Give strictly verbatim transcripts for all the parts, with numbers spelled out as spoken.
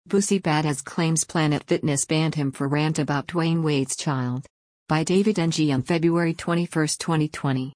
Boosie Badazz claims Planet Fitness banned him for rant about Dwyane Wade's child. By David N G on February twenty-first, twenty twenty.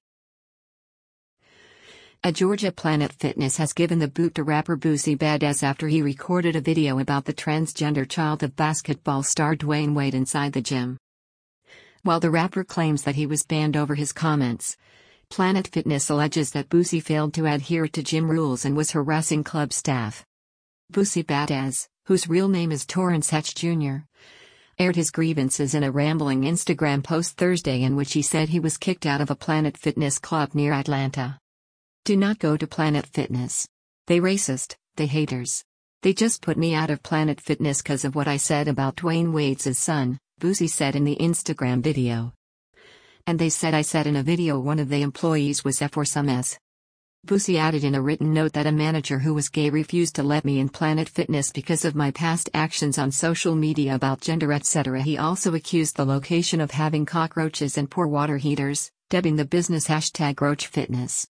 A Georgia Planet Fitness has given the boot to rapper Boosie Badazz after he recorded a video about the transgender child of basketball star Dwyane Wade inside the gym. While the rapper claims that he was banned over his comments, Planet Fitness alleges that Boosie failed to adhere to gym rules and was harassing club staff. Boosie Badazz, whose real name is Torrance Hatch Junior, aired his grievances in a rambling Instagram post Thursday in which he said he was kicked out of a Planet Fitness club near Atlanta. "Do not go to Planet Fitness. They racist, they haters. They just put me out of Planet Fitness cause of what I said about Dwyane Wade's son," Boosie said in the Instagram video. "And they said I said in a video one of the employees was F or some S." Boosie added in a written note that a manager who was gay refused to let me in Planet Fitness because of my past actions on social media about gender et cetera. He also accused the location of having cockroaches and poor water heaters, dubbing the business hashtag Roach Fitness.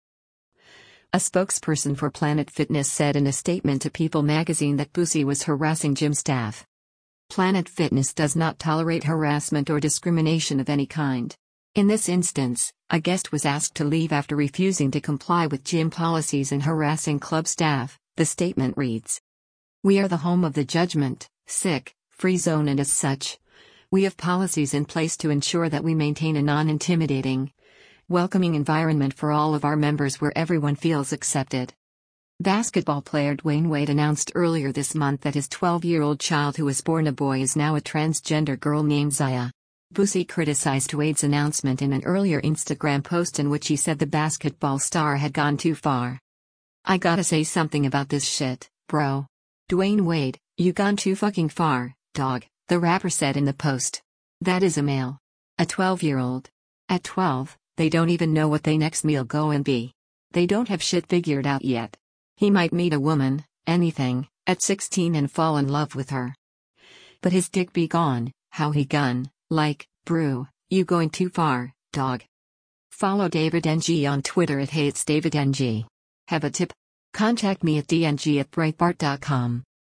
A spokesperson for Planet Fitness said in a statement to People magazine that Boosie was harassing gym staff. Planet Fitness does not tolerate harassment or discrimination of any kind. In this instance, a guest was asked to leave after refusing to comply with gym policies and harassing club staff, the statement reads. "We are the home of the judgment, sick, free zone, and as such, we have policies in place to ensure that we maintain a non-intimidating, welcoming environment for all of our members where everyone feels accepted." Basketball player Dwyane Wade announced earlier this month that his twelve-year-old child who was born a boy is now a transgender girl named Zaya. Boosie criticized Wade's announcement in an earlier Instagram post in which he said the basketball star had gone too far. "I gotta say something about this shit, bro. Dwyane Wade, you gone too fucking far, dog," the rapper said in the post. "That is a male. A twelve-year-old. At twelve, they don't even know what they next meal go and be. They don't have shit figured out yet. He might meet a woman, anything, at sixteen and fall in love with her. But his dick be gone, how he gun. Like, brew, you going too far, dog." Follow David N G on Twitter at Hey It's David N G. Have a tip? Contact me at d n g at breitbart dot com.